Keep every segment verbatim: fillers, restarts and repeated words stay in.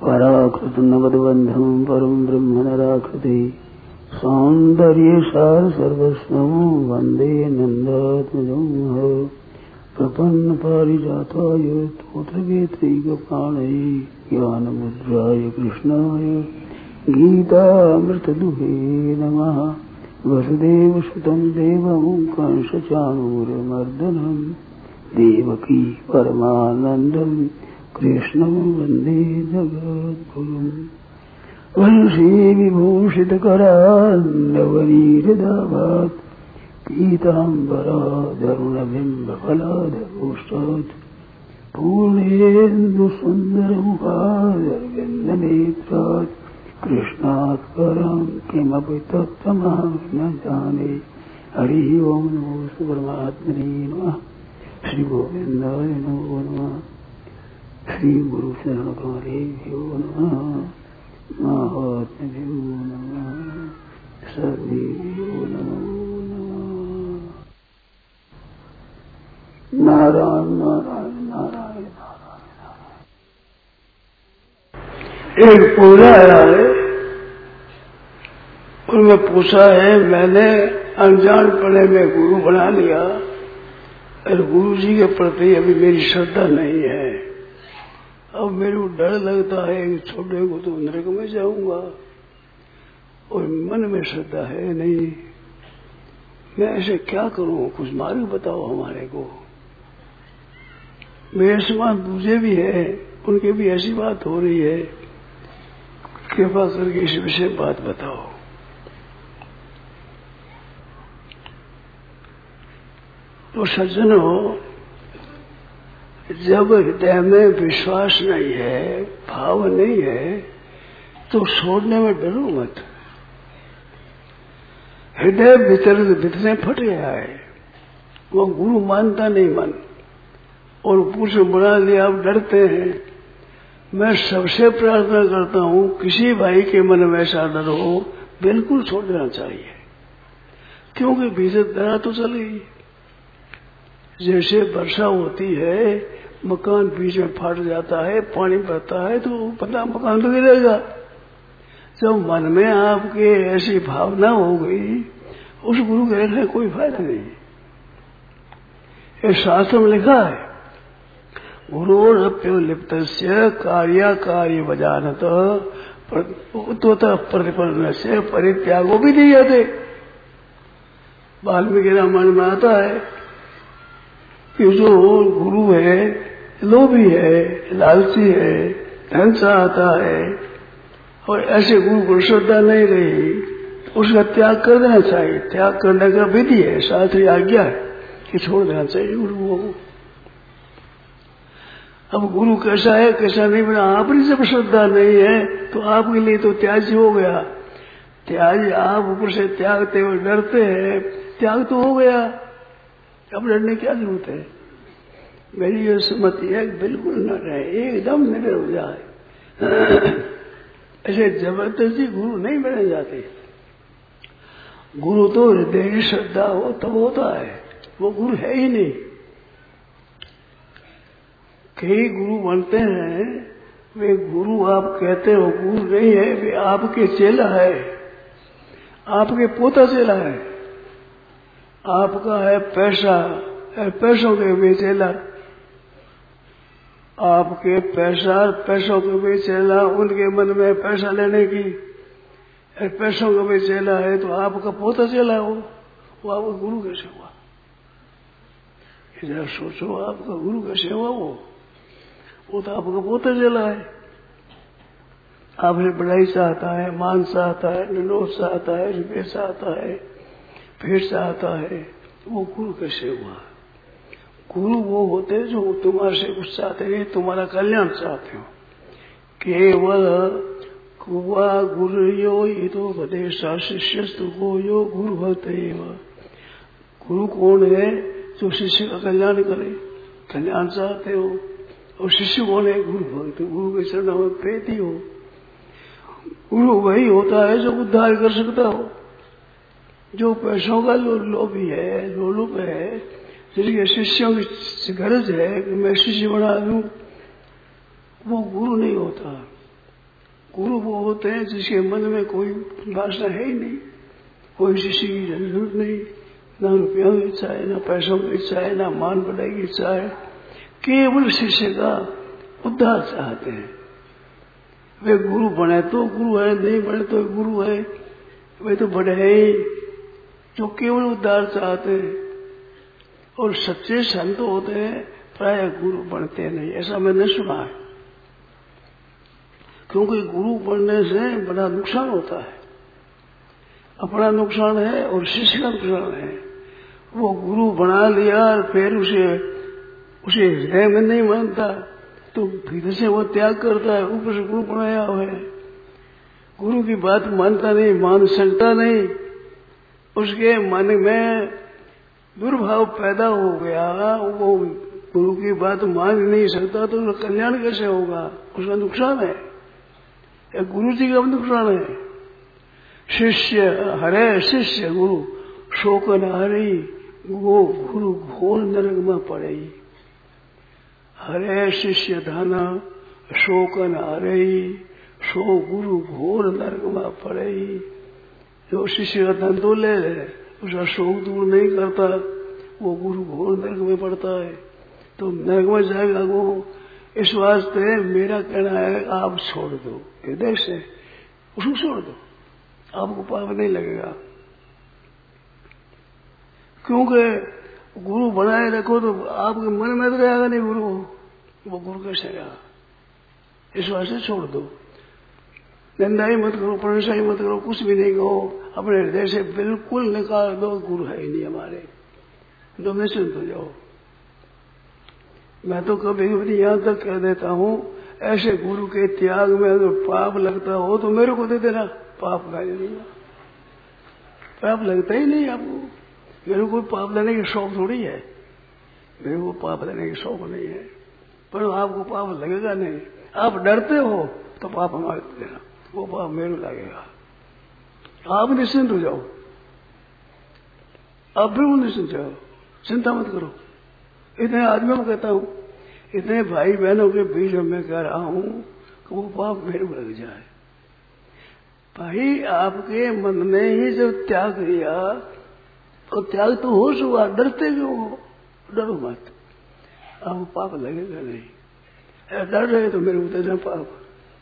पराकृत नगदबंधम परम ब्रह्म नराकृति सौंदर्यसार सर्वस्वं वंदे नंदात्मजं प्रपन्न पारिजाताय स्तोत्रवेत्रैकपाणये ज्ञानमुद्राय कृष्णाय गीतामृतदुहे नमः। वसुदेवसुतं देवं कंसचाणूरमर्दनं देवकी परमानन्दं कृष्णं वन्दे जगद्गुरुम्। वंशी विभूषितकरान्नवनीरदाभात् पीताम्बराधरुणबिम्बफलाधरोष्टात् पूर्णेन्दुसुन्दरमुखादरविन्दनेत्रात् कृष्णात् परं किमपि तत्त्वमहं न जाने। हरि ओं नमो परमात्मने नमः। श्री गोविन्दाय नमो नमः। श्री गुरु शरणकमलेभ्यो नमः। महात्म्यो नमः। सर्वेभ्यो नमो नमः। नारायण नारायण नारायण नारायण नारायण। एक पूजा है, उनमें पूछा है मैंने अनजानपने में गुरु बना लिया और गुरु जी के प्रति अभी मेरी श्रद्धा नहीं है। अब मेरे को डर लगता है कि छोटे को तो नरक में जाऊंगा और मन में श्रद्धा है नहीं। मैं ऐसे क्या करूं, कुछ मार्ग बताओ हमारे को। मेरे समान दूसरे भी है, उनके भी ऐसी बात हो रही है, कृपा करके इस विषय बात बताओ। तो सज्जनों, जब हृदय में विश्वास नहीं है, भाव नहीं है, तो छोड़ने में डरो मत। हृदय भीतर भीतर फट गया है, वो गुरु मानता नहीं मन, और पुरुष बना लिया, आप डरते हैं। मैं सबसे प्रार्थना करता हूं, किसी भाई के मन में ऐसा डर हो, बिल्कुल छोड़ देना चाहिए, क्योंकि भीतर दरा तो चल गई। जैसे वर्षा होती है, मकान बीच में फट जाता है, पानी बहता है, तो पता मकान तो गिरेगा। जब मन में आपके ऐसी भावना हो गई, उस गुरु के रहने कोई फायदा नहीं। ये शास्त्र में लिखा है, गुरोरप्यो लिप्तस्य कार्य कार्य बजानत प्रतिपन्न से परित्यागो भी नहीं जाते। वाल्मीकि रामायण में आता है कि जो गुरु है, लोभी है, लालची है, धन चाहता है, और ऐसे गुरु को श्रद्धा नहीं रही, तो उसका त्याग कर देना चाहिए। त्याग करने का विधि है, शास्त्रीय आज्ञा है कि छोड़ देना चाहिए गुरुओं को। अब गुरु कैसा है कैसा नहीं बना, आपकी जब श्रद्धा नहीं है तो आपके लिए तो त्याज्य हो गया। त्याज्य आप ऊपर से त्यागते हुए डरते हैं, त्याग तो हो गया, अब डरने की क्या जरूरत है। मेरी ये सम्मति है बिल्कुल न रहे, एकदम निडर हो जाए। ऐसे जबरदस्ती गुरु नहीं बने जाते। गुरु तो हृदय की श्रद्धा हो तब होता है, वो गुरु है ही नहीं। कई गुरु बनते हैं, वे गुरु आप कहते हो गुरु नहीं है, वे आपके चेला है, आपके पोता चेला है। आपका है पैसा, पैसों के भी चेला, आपके पैसा पैसों के भी चेला, उनके मन में पैसा लेने की पैसों का भी चेला है, तो आपका पोता चेला हो, वो आपका गुरु कैसे हुआ? इधर सोचो, आपका गुरु कैसे हुआ? वो वो तो आपका पोता चेला है। आपसे बढ़ाई चाहता है, मान चाहता है, निरोध चाहता है, रुपये चाहता है, भेंट चाहता है, वो गुरु कैसे हुआ? गुरु वो होते जो तुम्हारे से कुछ चाहते हैं, तुम्हारा कल्याण चाहते हो। केवल कुआ गुरु यो ये तो उपदेशा शिष्यस्तु को यो गुरु भक्त। गुरु कौन है? जो शिष्य का कल्याण करे, कल्याण चाहते हो। और शिष्य कौन है? गुरु भक्त, गुरु के चरणों में प्रीति हो। गुरु वही होता है जो उद्धार कर सकता हो। जो पैसों का लो लोभी है, लोलुप है, जिसके शिष्यों की गरज है कि मैं शिष्य बना दूं, वो गुरु नहीं होता। गुरु वो होते हैं जिसके मन में कोई वासना है ही नहीं, कोई शिष्य की जरूरत नहीं, ना रुपयों की इच्छा है, ना पैसों की इच्छा है, ना मान बढ़ाई की इच्छा है, केवल शिष्य का उद्धार चाहते हैं। वे गुरु बने तो गुरु है, नहीं बने तो गुरु है, वे तो बड़े हैं ही जो केवल उद्धार चाहते हैं। और सच्चे संत होते हैं प्राय गुरु बनते नहीं, ऐसा मैंने सुना है। क्योंकि गुरु बनने से बड़ा नुकसान होता है, अपना नुकसान है और शिष्य का नुकसान है। वो गुरु बना लिया और फिर उसे उसे हृदय में नहीं मानता तो भीतर से वो त्याग करता है, ऊपर से गुरु बनाया हुआ है, गुरु की बात मानता नहीं, मान सकता नहीं, उसके मन में दुर्भाव पैदा हो गया, वो गुरु की बात मान नहीं सकता तो उसका कल्याण कैसे होगा, उसका नुकसान है, या गुरु जी का नुकसान है। शिष्य हरे शिष्य गुरु शोक न हरी, वो गुरु घोर नरक में पड़े। हरे शिष्य धन शोक न हरे, सो गुरु घोर नरक में पड़े। जो शिष्य का धन तो ले ले, उसका शोक दूर नहीं करता, वो गुरु घोर नरक में पड़ता है, तो नरक में जाएगा वो। इस वास्ते मेरा कहना है आप छोड़ दो, हृदय से उसको छोड़ दो, आपको पाप नहीं लगेगा। क्योंकि गुरु बनाए रखो तो आपके मन में तो रहेगा नहीं गुरु, वो गुरु कैसे रहेगा। इस वास्ते छोड़ दो, निंदाई मत करो, प्रशंसाई मत करो, कुछ भी नहीं कहो, अपने हृदय से बिल्कुल निकाल दो, गुरु है ही नहीं हमारे, तो निश्चिंत हो जाओ। मैं तो कभी कभी यहां तक कह देता हूं, ऐसे गुरु के त्याग में अगर पाप लगता हो तो मेरे को दे देना, पाप मैं ले लूंगा। पाप लगता ही नहीं आपको, मेरे को पाप लेने की शौक थोड़ी है, मेरे को पाप लेने की शौक नहीं है, पर आपको पाप लगेगा नहीं। आप डरते हो तो पाप हमारे देना, वो पाप मेरे को लगेगा। आप निश्चिंत हो जाओ, आप बिल्कुल निश्चिंत जाओ, चिंता मत करो। इतने आदमियों को कहता हूं, इतने भाई बहनों के बीच में मैं कह रहा हूं कि वो पाप मेरे को लग जाए। भाई आपके मन में ही जब त्याग किया तो त्याग तो हो चुका, डरते क्यों हो, डरो मत, आपको पाप लगेगा नहीं। डर रहे तो मेरे को देना पाप।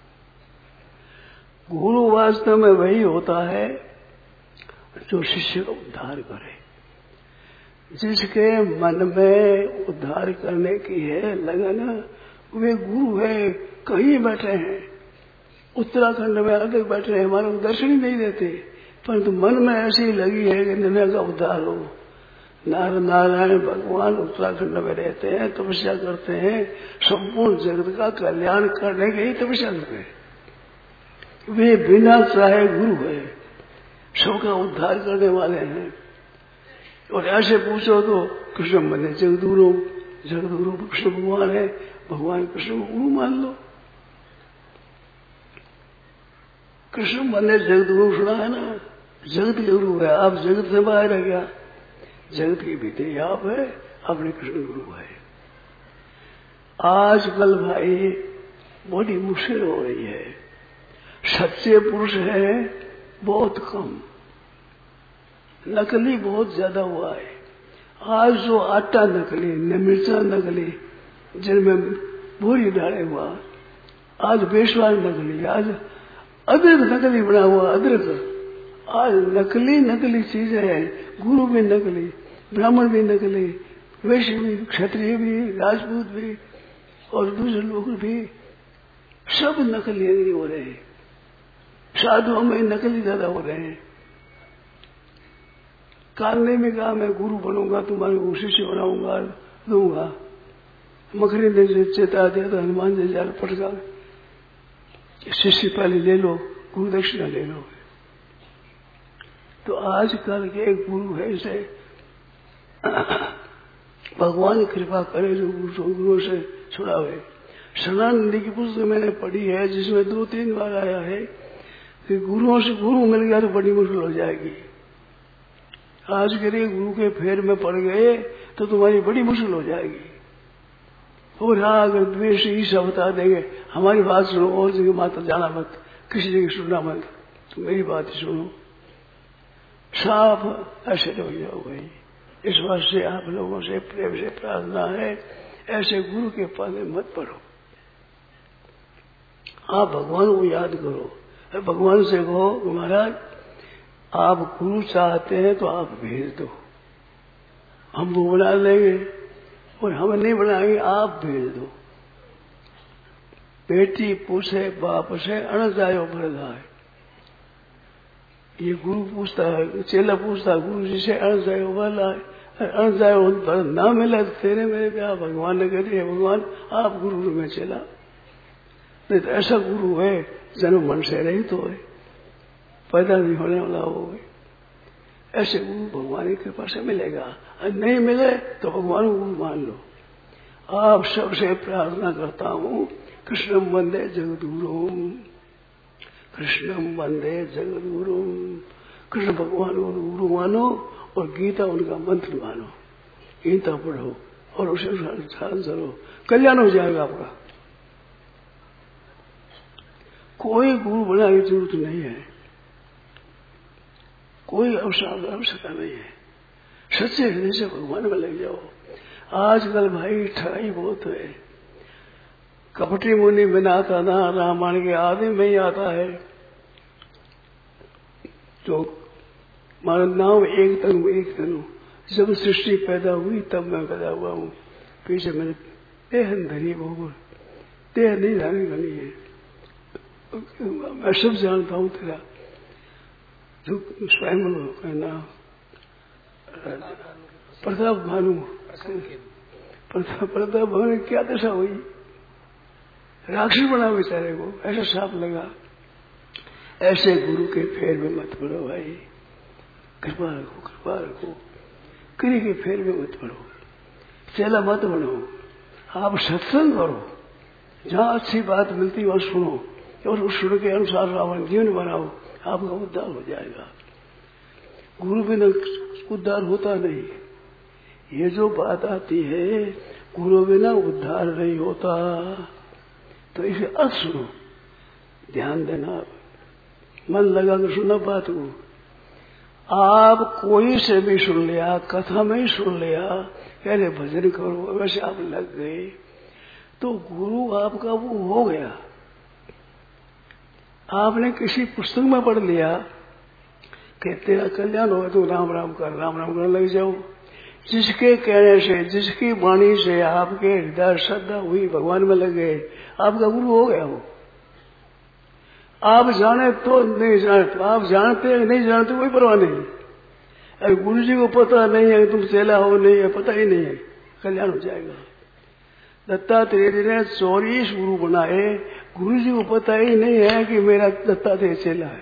गुरु वास्तव में वही होता है जो शिष्य का उद्धार करे, जिसके मन में उद्धार करने की है लगन, वे गुरु है। कहीं बैठे हैं, उत्तराखंड में अलग बैठे हैं, हमारे को दर्शन ही नहीं देते, परंतु मन में ऐसी लगी है कि दुनिया का उद्धार हो। नार नारायण भगवान उत्तराखंड में रहते हैं, तपस्या करते हैं, संपूर्ण जगत का कल्याण करने की ही तपस्या करते हैं। वे बिना चाहे गुरु है, सबका उद्धार करने वाले हैं। और ऐसे पूछो तो कृष्ण मने जगदुरु, जगदुरु कृष्ण भगवान है, भगवान कृष्ण को गुरु मान लो। कृष्ण मने जगदुरु सुना है ना, जगत के गुरु है, आप जगत से बाहर है क्या, जगत के भीतर आप है, अपने कृष्ण गुरु है। आजकल भाई बड़ी मुश्किल हो रही है, सच्चे पुरुष है बहुत कम, नकली बहुत ज्यादा हुआ है। आज जो आटा नकली, न मिर्चा नकली, जिनमें भूरी डाले हुआ, आज बेसवार नकली, आज अदरक नकली बना हुआ, अदरक, आज नकली नकली चीजें हैं। गुरु भी नकली, ब्राह्मण भी नकली, वैश्य भी, क्षत्रिय भी, राजपूत भी और दूसरे लोग भी, सब नकली हो रहे हैं। साधुओं में नकली ज्यादा हो रहे हैं। कालने में कहा मैं गुरु बनूंगा, तुम्हारे को शिष्य बनाऊंगा, दूंगा। मखरी ने से चेता दिया तो हनुमान जी जाल पटका, शिष्य पहले ले लो, गुरु दक्षिणा ले लो। तो आजकल के गुरु है से भगवान कृपा करे जो गुरु से छुड़ावे। सनानंदी की पुस्तक मैंने पढ़ी है, जिसमें दो तीन बार आया है कि गुरुओं से गुरु मिल गया तो बड़ी मुश्किल हो जाएगी। आज के लिए गुरु के फेर में पड़ गए तो तुम्हारी बड़ी मुश्किल हो जाएगी। और हाँ, अगर द्वेष ईर्ष्या बता देंगे, हमारी बात सुनो और जगह माता जाना मत, किसी ने सुनना मत, तो मेरी बात सुनो, साफ ऐसे हो जाओ भाई। इस बात से आप लोगों से प्रेम से प्रार्थना है, ऐसे गुरु के पास मत पढ़ो। आप भगवान को याद करो, भगवान से कहो महाराज आप गुरु चाहते हैं तो आप भेज दो, हम वो बना लेंगे, और हम नहीं बनाएंगे, आप भेज दो। बेटी पूछे बाप से अण जायो भरदाय, ये गुरु पूछता है, चेला पूछता है गुरु जी से अण जायो भरदाय, अण जायो भर ना मिला तो तेरे मेरे क्या, भगवान ने कह दिया भगवान आप गुरु में चला। नहीं तो ऐसा गुरु है जन्म मन से रही तो है, पैदा नहीं होने वाला हो गए, ऐसे गुरु भगवान की कृपा से मिलेगा। और नहीं मिले तो भगवान को गुरु मान लो। आप सबसे प्रार्थना करता हूँ, कृष्णम वंदे जगद्गुरुम, कृष्णम वंदे जगद्गुरुम। कृष्ण भगवान को गुरु मानो और गीता उनका मंत्र मानो, गीता पढ़ो और उसे ध्यान करो, कल्याण हो जाएगा आपका। कोई गुरु बनाने की जरूरत नहीं है, कोई अवसर आवश्यकता नहीं है, सच्चे हृदय से भगवान में लग जाओ। आजकल भाई ठगाई बहुत है, कपटी मुनि बिना आता ना रामायण के आदि में ही आता है, तो मारा नाम एक तनु एक तनु, जब सृष्टि पैदा हुई तब मैं पैदा हुआ हूँ, पीछे मैंने देह धनी भोग, देह नहीं धानी धनी है, मैं सब जानता हूँ तेरा जो स्वयं कहना प्रताप भानु, प्रताप भानु क्या दशा हुई, राक्षस बना बेचारे को, ऐसा साफ लगा। ऐसे गुरु के फेर में मत पड़ो भाई, कृपा रखो कृपा रखो, किसी के फेर में मत पड़ो, चेला मत बनो। आप सत्संग करो, जहाँ अच्छी बात मिलती वहां सुनो और उस सुन के अनुसार रावण जीवन बनाओ, आपका उद्धार हो जाएगा। गुरु बिना उद्धार होता नहीं, ये जो बात आती है गुरु बिना उद्धार नहीं होता, तो इसे अर्थ सुनो, ध्यान देना, मन लगा कर सुनना बात को। आप कोई से भी सुन लिया, कथा में ही सुन लिया, पहले भजन करो, वैसे आप लग गए तो गुरु आपका वो हो गया। आपने किसी पुस्तक में पढ़ लिया कि तेरा कल्याण हो तो राम राम कर, राम राम करने लग जाओ। जिसके कहने से, जिसकी वाणी से आपके हृदय श्रद्धा हुई, भगवान में लग गए, आपका गुरु हो गया वो। आप जाने तो नहीं जाने तो, आप जानते नहीं जानते कोई परवाह नहीं। अरे गुरु जी को पता नहीं है तुम चेला हो, नहीं है, पता ही नहीं है, कल्याण हो जाएगा। दत्तात्रेय जी ने चौबीस गुरु बनाए, गुरु जी को पता ही नहीं है कि मेरा दत्तात्रेय चेला है।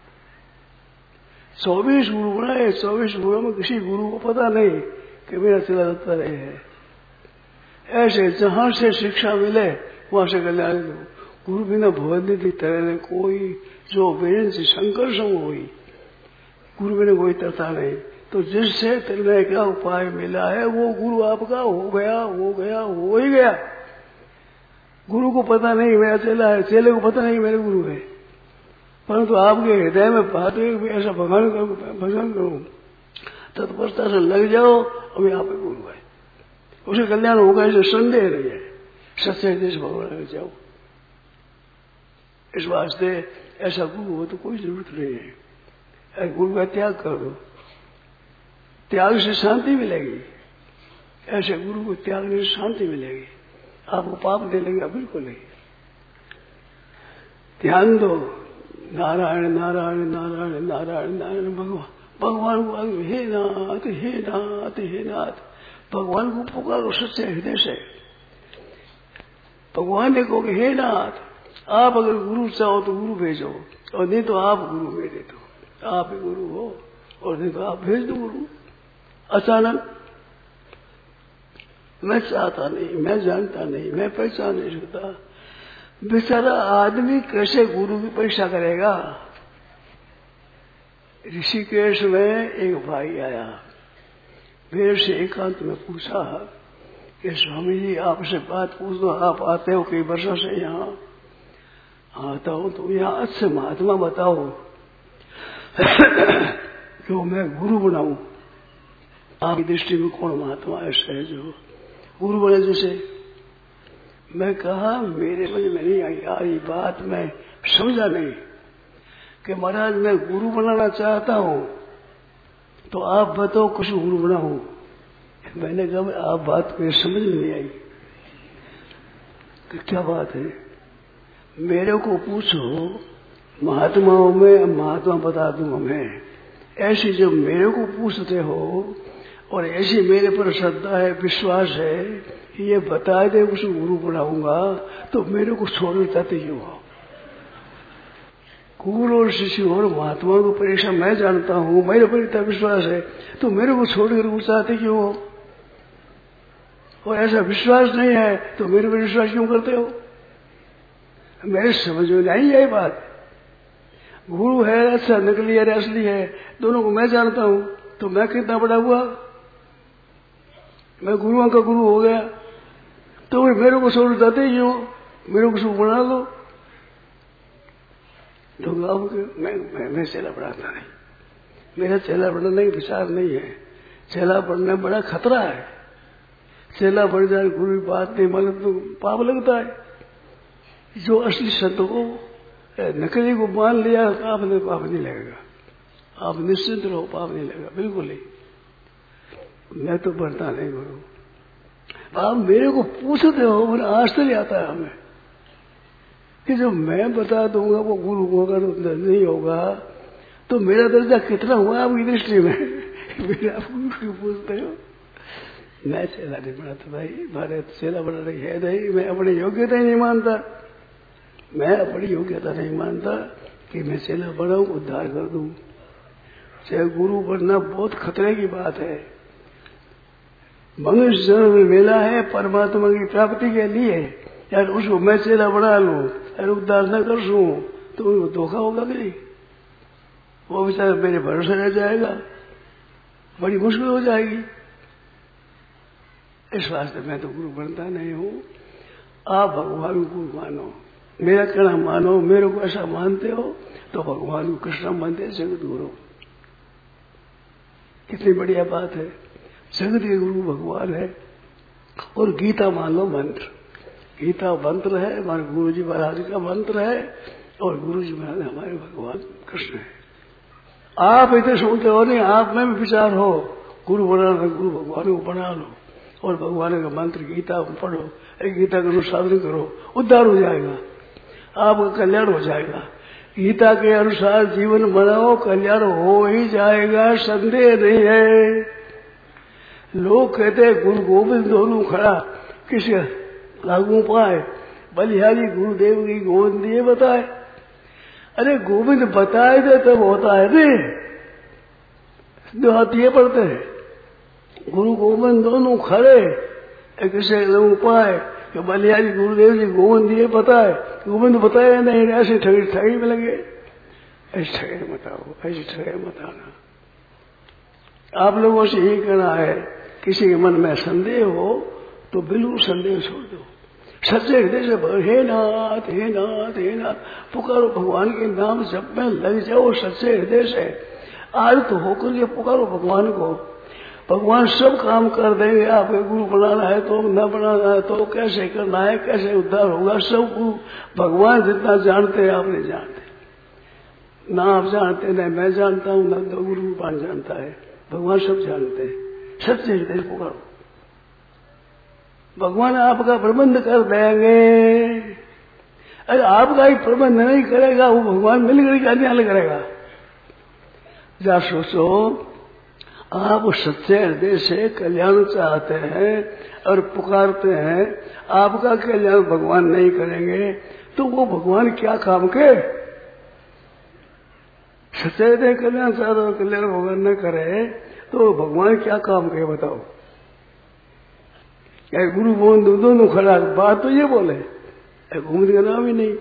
चौबीस गुरु बनाए, चौबीस गुरुओं में किसी गुरु को पता नहीं कि मेरा चेला दत्तात्रेय है। ऐसे जहां से शिक्षा मिले वहां से कल्याण। गुरु बिना भगवती की तरह कोई जो वीर से शंकर संग हुई, गुरु बिना कोई तरता नहीं। तो जिससे तेरे क्या उपाय मिला है वो गुरु आपका हो गया, हो गया, हो ही गया। गुरु को पता नहीं मेरा चेला है, चेले को पता नहीं मेरे गुरु है, परंतु आपके हृदय में बात है ऐसा भगवान का भजन करूं, तत्परता से लग जाओ, अभी आप गुरु है, उसे कल्याण होगा, इसे संदेह नहीं है। सच्चे हृदय से भगवान लग जाओ। इस वास्ते ऐसा गुरु हो तो कोई जरूरत नहीं है, गुरु का त्याग कर दो, त्याग से शांति मिलेगी। ऐसे गुरु को त्यागने से शांति मिलेगी, आपको पाप दे लेगा बिल्कुल नहीं। ध्यान दो, नारायण नारायण नारायण नारायण नारायण, भगवान भगवान को हे नाथ हे नाथ हे नाथ, भगवान को पुकारो सच्चे हृदय से। भगवान ने कहो हे नाथ, आप अगर गुरु चाहो तो गुरु भेजो, और नहीं तो आप गुरु मेरे दो, आप ही गुरु हो, और नहीं तो आप भेज दो गुरु। अचानक मैं चाहता नहीं, मैं जानता नहीं, मैं पहचान नहीं सकता, बेचारा आदमी कैसे गुरु की परीक्षा करेगा। ऋषिकेश में एक भाई आया, मेरे से एकांत में पूछा कि स्वामी जी आपसे बात पूछ दो, आप आते हो कई वर्षों से यहाँ। हाँ बताओ तो यहाँ अच्छे महात्मा बताओ जो मैं गुरु बनाऊं। आपकी दृष्टि में कौन महात्मा ऐसा है जो गुरु बने? जैसे मैं कहा मेरे समझ में नहीं आई यार ये बात, मैं समझा नहीं कि महाराज मैं गुरु बनाना चाहता हूं तो आप बताओ कुछ गुरु बनाऊं। मैंने कहा आप बात मेरे समझ में नहीं आई कि क्या बात है। मेरे को पूछो महात्माओं में, महात्मा बता दूंगा मैं। ऐसी जब मेरे को पूछते हो और ऐसी मेरे पर श्रद्धा है, विश्वास है, ये बता दे उसे गुरु बनाऊंगा तो मेरे को छोड़ जाते क्यों हो? गुरु और शिष्य और महात्मा को परीक्षा मैं जानता हूं, मेरे पर इतना विश्वास है, तो मेरे को छोड़कर वो चाहते क्यों हो? और ऐसा विश्वास नहीं है तो मेरे पर विश्वास क्यों करते हो? मेरे समझ में नहीं यही बात। गुरु है अच्छा, नकली है असली है, दोनों को मैं जानता हूं, तो मैं कितना बड़ा हुआ? मैं गुरुओं का गुरु हो गया तो मेरे को छोड़ जाते क्यों? मेरे को शुभ बना लो। तो मैं, मैं, मैं चेला बढ़ाता नहीं, मेरा चेला बढ़ाने का विचार नहीं है। चेला बढ़ना बड़ा खतरा है। चेला बढ़ जाए गुरु की बात नहीं मालूम तो पाप लगता है। जो असली संत को नकली को मान लिया तो आपने पाप नहीं लगेगा। आप निश्चिंत रहो, पाप नहीं लगेगा बिल्कुल ही। मैं तो बढ़ता नहीं गुरु। आप मेरे को पूछते हो, मुझे आश्चर्य आता है हमें कि जो मैं बता दूंगा वो गुरु होगा तो नहीं होगा, तो मेरा दर्जा कितना हुआ आपकी दृष्टि में? मेरे आप गुरु क्यों पूछते हो? मैं चेला नहीं बनाता भाई, हमारे चेला बनाने है नहीं। मैं अपनी योग्यता ही नहीं मानता, मैं अपनी योग्यता नहीं मानता कि मैं चेला बनाऊं, उद्धार कर दूं। चाहे गुरु बनना बहुत खतरे की बात है। मनुष्य जन्म में मिला है परमात्मा की प्राप्ति के लिए, यार उसको मैं चेला बना लूं और उद्धार न कर सूं तो उनको धोखा होगा कि नहीं? वो बेचारा मेरे भरोसे रह जाएगा, बड़ी मुश्किल हो जाएगी। इस वास्ते मैं तो गुरु बनता नहीं हूं। आप भगवान को गुरु मानो, मेरा कहना मानो। मेरे को ऐसा मानते हो तो भगवान को कृष्ण मानते जगत गुरु। कितनी बढ़िया बात है। जगत के गुरु भगवान है। और गीता मान लो मंत्र, गीता मंत्र है, हमारे गुरु जी महाराज का मंत्र है, और गुरु जी महाराज हमारे भगवान कृष्ण है। आप इतने सुनते हो नहीं, आप में भी विचार हो गुरु बनाना, गुरु भगवान को बना लो और भगवान का मंत्र गीता पढ़ो, गीता का अनुसाधन करो, उद्धार हो जाएगा, आपका कल्याण हो जाएगा। गीता के अनुसार जीवन बनाओ, कल्याण हो ही जाएगा, संदेह नहीं है। लोग कहते हैं गुरु गोविंद दोनों खड़ा किसे लागू पाए, बलिहारी गुरुदेव की गोविंद दिए बताए। अरे गोविंद बताए थे तब होता है रे, दो हाथ ये पढ़ते हैं गुरु गोविंद दोनों खड़े, किसे लोग पाए कि बलिहारी गुरुदेव जी गोविंद दिए बताए, गोविंद बताया नहीं, ऐसे ठगी ठगी में लगे। ऐसे ठगे मत आओ, ऐसे ठगे मत आना। आप लोगों से यही कहना है, किसी के मन में संदेह हो तो बिल्कुल संदेह छोड़ दो, सच्चे हृदय से हे नाथ हे नाथ हे नाथ पुकारो, भगवान के नाम जप में लग जाओ सच्चे हृदय से। आज तो होकर ये पुकारो भगवान को, भगवान सब काम कर देंगे। आपको गुरु बनाना है तो न बनाना है तो कैसे करना है, कैसे उद्धार होगा, सब गुरु भगवान जितना जानते हैं आप नहीं जानते। ना आप जानते, न मैं जानता हूं, न तो गुरु भगवान जानता है, भगवान सब जानते हैं। सच्चे हृदय पुकारो, भगवान आपका प्रबंध कर देंगे। अरे आपका ही प्रबंध नहीं करेगा वो भगवान मिलकर क्या ध्यान करेगा? जा सोचो, आप सच्चे हृदय से कल्याण चाहते हैं और पुकारते हैं, आपका कल्याण भगवान नहीं करेंगे तो वो भगवान क्या काम के? सच्चे हृदय कल्याण चाहते हो, कल्याण भगवान न करे तो भगवान क्या काम के बताओ? क्या गुरु गोविंद दोनों खड़ा, बात तो ये बोले, गोविंद का नाम ही नहीं।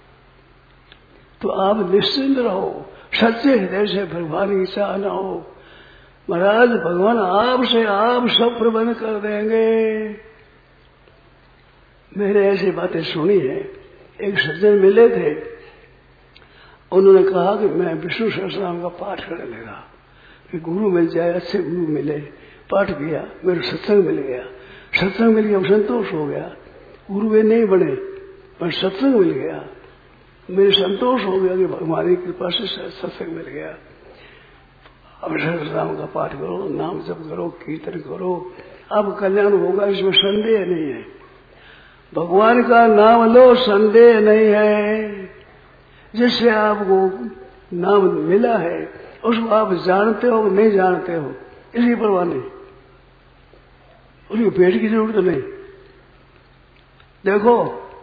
तो आप निश्चिंत रहो, सच्चे हृदय से भगवान की इच्छा न हो। महाराज भगवान आपसे आप सब प्रबंध कर देंगे। मैंने ऐसी बातें सुनी है। एक सज्जन मिले थे, उन्होंने कहा कि मैं विष्णु सहस्रनाम का पाठ करने लगा कि गुरु मिल जाए, अच्छे गुरु मिले। पाठ किया, मेरे सत्संग मिल गया, सत्संग मिल गया, संतोष हो गया। गुरु वे नहीं बने पर सत्संग मिल गया, मेरे संतोष हो गया कि भगवान की कृपा से सत्संग मिल गया। अब सहस्रनाम का पाठ करो, नाम जप करो, कीर्तन करो, अब कल्याण होगा, इसमें संदेह नहीं है। भगवान का नाम लो, संदेह नहीं है। जिससे आपको नाम मिला है उसको आप जानते हो नहीं जानते हो, इसकी परवाह नहीं, उसकी पेट की जरूरत नहीं। देखो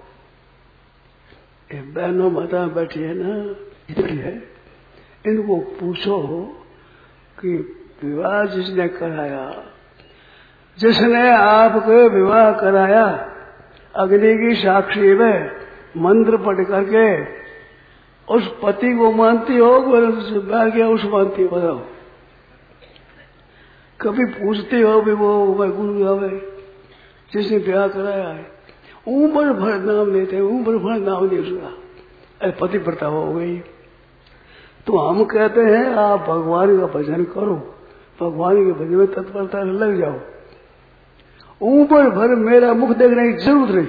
बहनों माता बैठी है ना, इतनी है, इनको पूछो कि विवाह जिसने कराया, जिसने आपको विवाह कराया, अग्नि की साक्षी में मंत्र पढ़ करके उस पति को मानती हो, ब्याह किया उस मानती हो, बताओ। कभी पूछती हो भी वो गुरु आवे जिसने ब्याह कराया है, उम्र भर नाम लेते, उम्र भर नाम नहीं सुना, अरे पति प्रता हो गई। तो हम कहते हैं आप भगवान का भजन करो, भगवान के भजन में तत्परता लग जाओ। उम्र भर मेरा मुख देखने की जरूरत नहीं।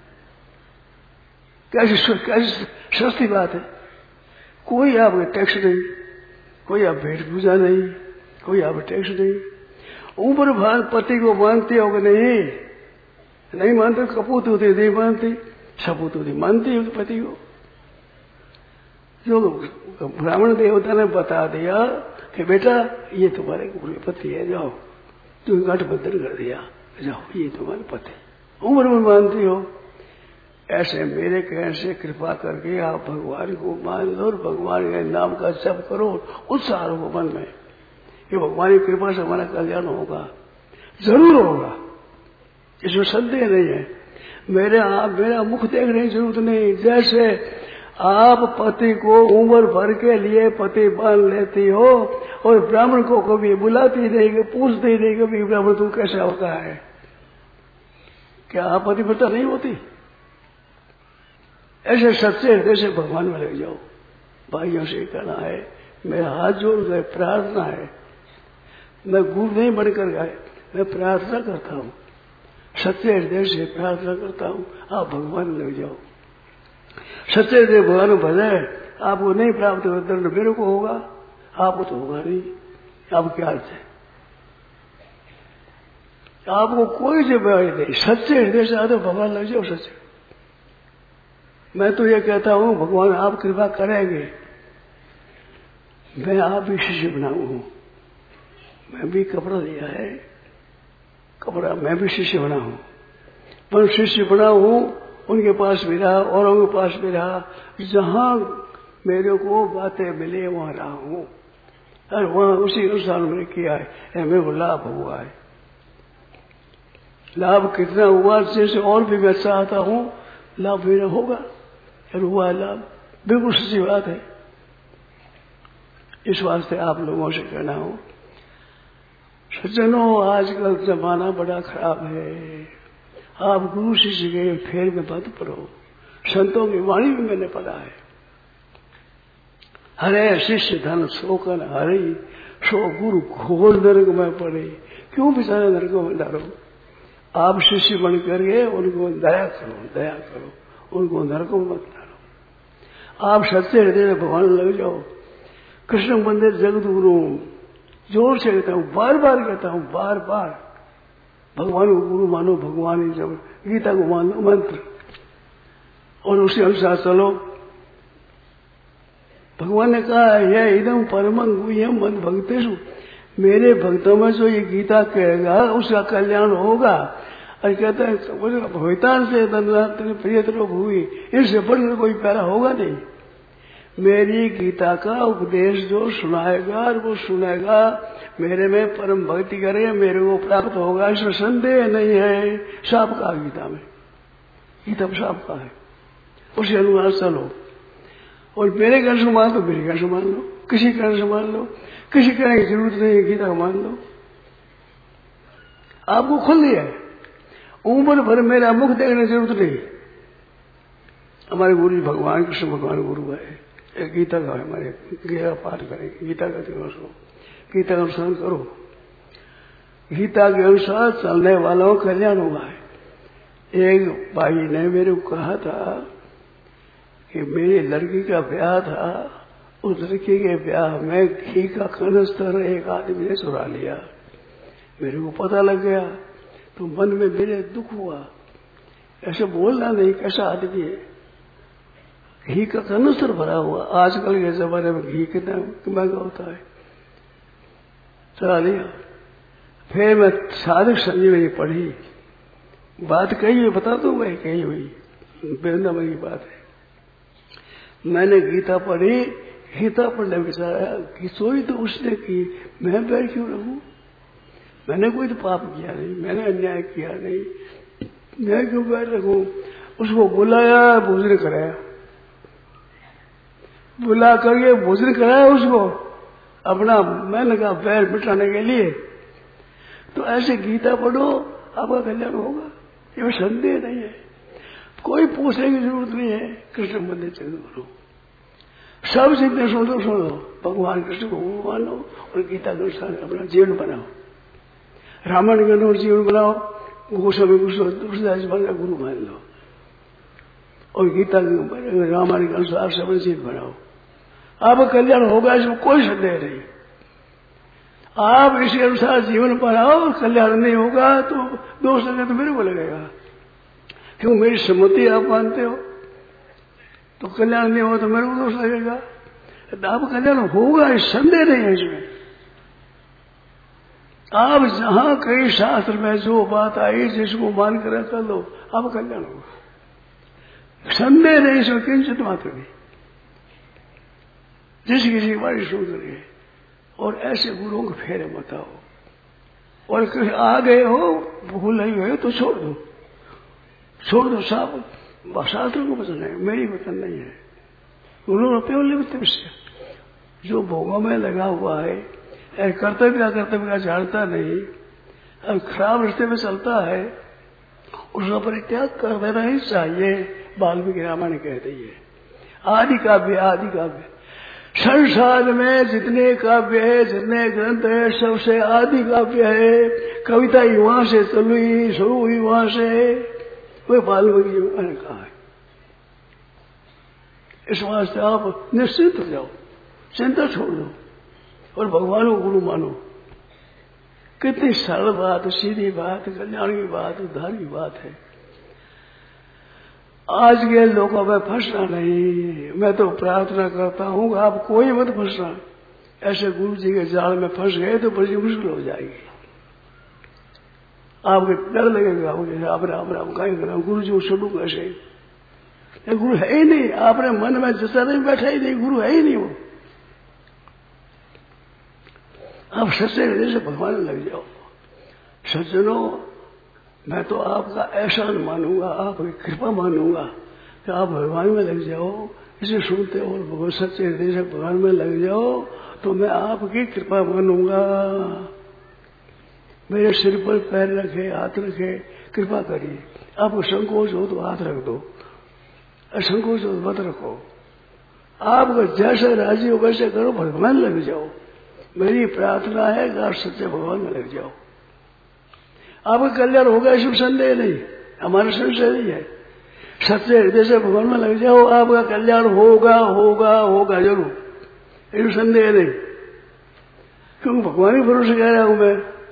कैसी कैसी सस्ती बात है। कोई आपके टैक्स नहीं, कोई आप भेंट पूजा नहीं, कोई आप टैक्स नहीं। उम्र भर पति को मानते हो कि नहीं? नहीं मानते, कपूत होती नहीं मानती, सपूत होती मानती हो पति को। जो ब्राह्मण देवता ने बता दिया कि बेटा ये तुम्हारे पति है, जाओ, तुम गठबंधन कर दिया, जाओ ये तुम्हारे पति, उम्र में मानती हो। ऐसे मेरे कहने से कृपा करके आप भगवान को मान लो और भगवान के नाम का जप करो, उत्साह हो मन में कि भगवान की कृपा से हमारा कल्याण होगा, जरूर होगा, इसमें संदेह नहीं है। मेरे आप मेरा मुख देखने की जरूरत नहीं। जैसे आप पति को उम्र भर के लिए पति मान लेती हो और ब्राह्मण को कभी बुलाती नहीं, कि पूछती नहीं कभी ब्राह्मण तू कैसा होता है, क्या आप पतिव्रता नहीं होती? ऐसे सच्चे हृदय से भगवान में लग जाओ। भाइयों से कहना है, मेरा हाथ जोड़ गए प्रार्थना है, मैं गुरु नहीं बनकर गए, मैं प्रार्थना करता हूँ, सच्चे हृदय से प्रार्थना करता हूँ, आप भगवान में लग जाओ। सच्चे हृदय भगवान भजे, आपको नहीं प्राप्त हो दंड मेरे को होगा, आपको तो होगा नहीं। आप क्या अर्थ है? आपको कोई जिम्मेवारी नहीं, सच्चे हृदय से आते भगवान लग जाओ। सच्चे मैं तो ये कहता हूं भगवान आप कृपा करेंगे, मैं आप भी शिष्य बना हूं, मैं भी कपड़ा दिया है, कपड़ा मैं भी शिष्य बना हूं, पर शिष्य बना हूं उनके पास भी रहा, औरों के पास भी रहा, जहां मेरे को बातें मिले वहां रहा हूं और वहां उसी अनुसार मैंने किया है, मेरे को लाभ हुआ है। लाभ कितना हुआ, जैसे और भी मैं चाहता हूं लाभ मेरा होगा, और हुआ लाभ, बिल्कुल सच्ची बात है। इस वास्ते आप लोगों से कहना हो, सज्जनों आजकल जमाना बड़ा खराब है, आप गुरु शिष्य के फेर में मत पड़ो। संतों की वाणी में मैंने पढ़ा है, हरे शिष्य धन शोकन हरे, सो गुरु घोर नरक में पड़े। क्यों बेचारे नरक में डालो? आप शिष्य बन करके उनको दया करो, दया करो, उनको नरकों में मत डालो। आप सच्चे हृदय भगवान लग जाओ। कृष्ण मंदिर जगत गुरु, जोर से कहता हूं, बार बार कहता हूं, बार बार भगवान को गुरु मानो, भगवान जब गीता को मानो मंत्र, और उसी अनुसार चलो। भगवान ने कहा यह इदम परमं गुह्यम मद भक्तेषु, मेरे भक्तों में जो ये गीता कहेगा उसका कल्याण होगा। और कहते हैं भवितान से प्रियतरो भूमि, इससे बढ़कर कोई प्यारा होगा नहीं। मेरी गीता का उपदेश जो सुनाएगा और वो सुनेगा, मेरे में परम भक्ति करे, मेरे को प्राप्त होगा, इसमें संदेह नहीं है। साफ का गीता में, गीता साफ का है, उसी अनुसार चलो। और मेरे कहने से मान लो, मेरे कहने से मान लो, किसी कहने से मान लो, किसी कहने की जरूरत नहीं है, गीता को मान लो। आपको खुल दिया है, उम्र भर मेरा मुख देखने की जरूरत नहीं। हमारे गुरु जी भगवान कृष्ण भगवान गुरु है, गीता का हमारे गीता पाठ करेंगे, गीता का दिवस हो, गीता का अनुसरण करो। गीता के अनुसार चलने वालों का कल्याण हुआ है। एक भाई ने मेरे को कहा था कि मेरी लड़की का ब्याह था, उस लड़की के ब्याह में घी का कनस्तर एक आदमी ने चुरा लिया। मेरे को पता लग गया तो मन में मेरे दुख हुआ। ऐसे बोलना नहीं, कैसा आदमी है, घी का कनस्तर भरा हुआ। आजकल के जमाने में घी कितना महंगा होता है, चला लिया। फिर मैं साधक संजीवनी पढ़ी, बात कही हुई बता दूं मैं, कही हुई वृंदावन की बात है। मैंने गीता पढ़ी, गीता पढ़ने विचारा कि सोई तो उसने की, मैं बैठ क्यों रहूं? मैंने कोई तो पाप किया नहीं, मैंने अन्याय किया नहीं, मैं क्यों बैठ रहूं? उसको बुलाया, भोजन कराया, बुला करके भोजन कराया उसको, अपना मैंने कहा बैर मिटाने के लिए। तो ऐसे गीता पढ़ो, आपका कल्याण होगा, ये संदेह नहीं है। कोई पूछने की जरूरत नहीं है। कृष्ण मंदिर चल करो, सब जितने सुन लो सुन लो, भगवान कृष्ण को मानो और गीता के अनुसार अपना जीवन बनाओ। रामायण के अनुसार जीवन बनाओ, गोस्वामी तुलसीदास का गुरु मान लो और गीता के रामायण के अनुसार से अपना जीवन बनाओ। आपका कल्याण होगा, इसमें कोई संदेह नहीं। आप इसी अनुसार जीवन बनाओ और कल्याण नहीं होगा तो दोष लगे तो मेरे को लगेगा, क्यों मेरी सम्मति आप मानते हो, तो कल्याण नहीं होगा तो मेरे को दोष लगेगा। आप कल्याण होगा, इस संदेह नहीं है इसमें। आप जहां कई शास्त्र में जो बात आई जिसको मान कर कर लो, आप कल्याण होगा, संदेह नहीं इसमें किंचित मात्र भी। जिस किसी की बारी सुन करिए और ऐसे गुरुओं को फेरे बताओ, और कहीं आ गए हो, भूल नहीं हुए तो छोड़ दो, छोड़ दो। साहब शास्त्र को वचन है, मेरी वचन नहीं है। गुरु जो भोगों में लगा हुआ है, कर्तव्य का कर्तव्य का जानता नहीं, अब खराब रास्ते में चलता है, उसका परित्याग कर देना ही चाहिए। वाल्मीकि रामायण कहते हैं आदि काव्य, आदि काव्य संसार में जितने काव्य है, जितने ग्रंथ है, सबसे आदि काव्य है। कविता ही वहां से चलुई, शुरू हुई वहां से, वह वाल्मीकि जी ने कहा है। इस वास्ते आप निश्चित हो जाओ, चिंता छोड़ दो और भगवान को गुरु मानो। कितनी सरल बात, सीधी बात, कल्याण की बात, उद्धार की बात है। आज के लोगों में फंसना नहीं। मैं तो प्रार्थना करता हूं कि आप कोई मत फंसना। ऐसे गुरु जी के जाल में फंस गए तो बड़ी मुश्किल हो जाएगी। आपको डर लगेगा, आप राम राम का गुरु जी को छोड़ू कैसे? गुरु है ही नहीं, आपने मन में जैसा नहीं बैठा ही नहीं, गुरु है ही नहीं वो। आप सच्चे हृदय से भगवान में लग जाओ। सज्जनों, मैं तो आपका एहसान मानूंगा, आपकी कृपा मानूंगा कि आप भगवान में लग जाओ। इसे सुनते हो भगवान सच्चे हृदय से भगवान में लग जाओ तो मैं आपकी कृपा मानूंगा। मेरे सिर पर पैर रखे, हाथ रखे, कृपा करिए। आपको संकोच हो तो हाथ रख दो, असंकोच हो तो मत रखो। आपको जैसे राजी हो वैसे करो, भगवान लग जाओ। मेरी प्रार्थना है कि आप सच्चे भगवान में लग जाओ, आपका कल्याण होगा, इसमें संदेह नहीं, हमारा संशय नहीं है। सच्चे हृदय से भगवान में लग जाओ, आपका कल्याण होगा होगा होगा जरूर, इसमें संदेह नहीं। क्योंकि भगवान ही भरोसे कह रहा हूं मैं।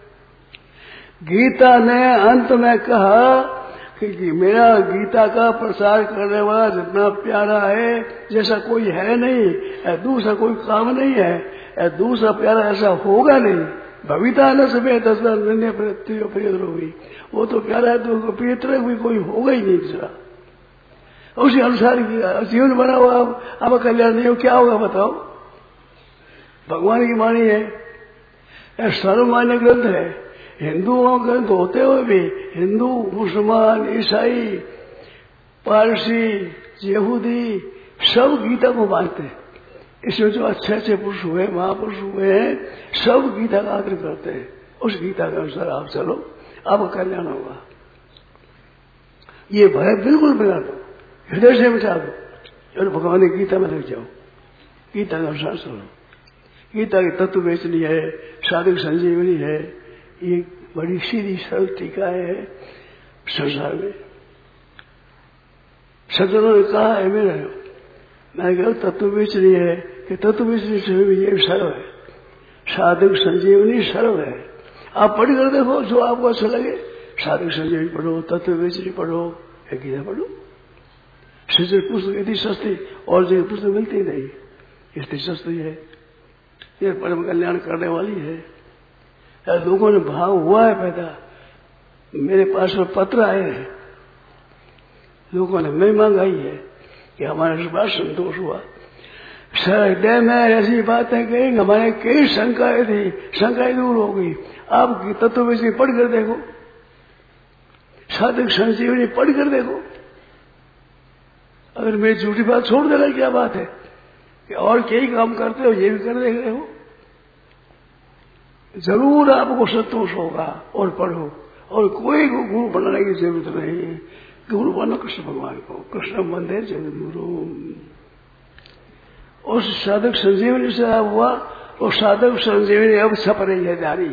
गीता ने अंत में कहा कि मेरा गीता का प्रसार करने वाला जितना प्यारा है जैसा कोई है नहीं, दूसरा कोई काम नहीं है, दूसरा प्यारा ऐसा होगा नहीं। भविता न सभी तस्वीर प्रिय, वो तो प्यारा है तो प्रियतर भी कोई होगा ही नहीं दूसरा। उसी अनुसार जीवन बनाओ आप, आपका कल्याण नहीं हो क्या होगा बताओ? भगवान की वाणी है, सर्वमान्य ग्रंथ है। हिंदुओं ग्रंथ होते हुए भी हिंदू, मुसलमान, ईसाई, पारसी, यहूदी सब गीता को मानते हैं। इसमें जो अच्छे अच्छे पुरुष हुए, महापुरुष हुए हैं, सब गीता का आदर करते हैं। उस गीता के अनुसार आप चलो, आपका कल्याण होगा। ये भय बिल्कुल मिटा दो, हृदय से मिटा दो और भगवान की गीता में लग जाओ। गीता के अनुसार चलो। गीता की तत्व बेचनी है, साधक संजीवनी है, ये बड़ी सीधी सरल टीकाएं है संसार में। सज्जनों ने कहा है मेरा, मैं कहा तत्व बेचनी है कि तत्व बेचनी से भी ये सरल है, साधक संजीवनी सरल है। आप पढ़ कर देखो जो आपको अच्छा लगे, साधक संजीवनी पढ़ो, तत्व बेचनी पढ़ो, या गीता पढ़ो। सज्जन पुस्तक इतनी सस्ती और जगह पुस्तक मिलती नहीं, इतनी सस्ती है, ये परम कल्याण करने वाली है। लोगों ने भाव हुआ है पैदा, मेरे पास में पत्र आए हैं, लोगों ने मैं मंगाई है कि हमारे से बड़ा संतोष हुआ। हृदय में ऐसी बातें कही, हमारे कई शंकाएं थी, शंकाएं दूर हो गई। आपकी तत्व में से पढ़ कर देखो, साधक संजीवनी पढ़ कर देखो। अगर मेरी झूठी बात छोड़ देना क्या बात है कि और कई काम करते हो, ये भी कर देख रहे हो, जरूर आपको संतोष होगा। और पढ़ो, और कोई को गुरु बनाने की जरूरत नहीं, गुरु बनो कृष्ण भगवान को, कृष्ण बंदे जगद्गुरु। उस साधक संजीवनी से हुआ, और साधक संजीवनी अब छप रही है जारी,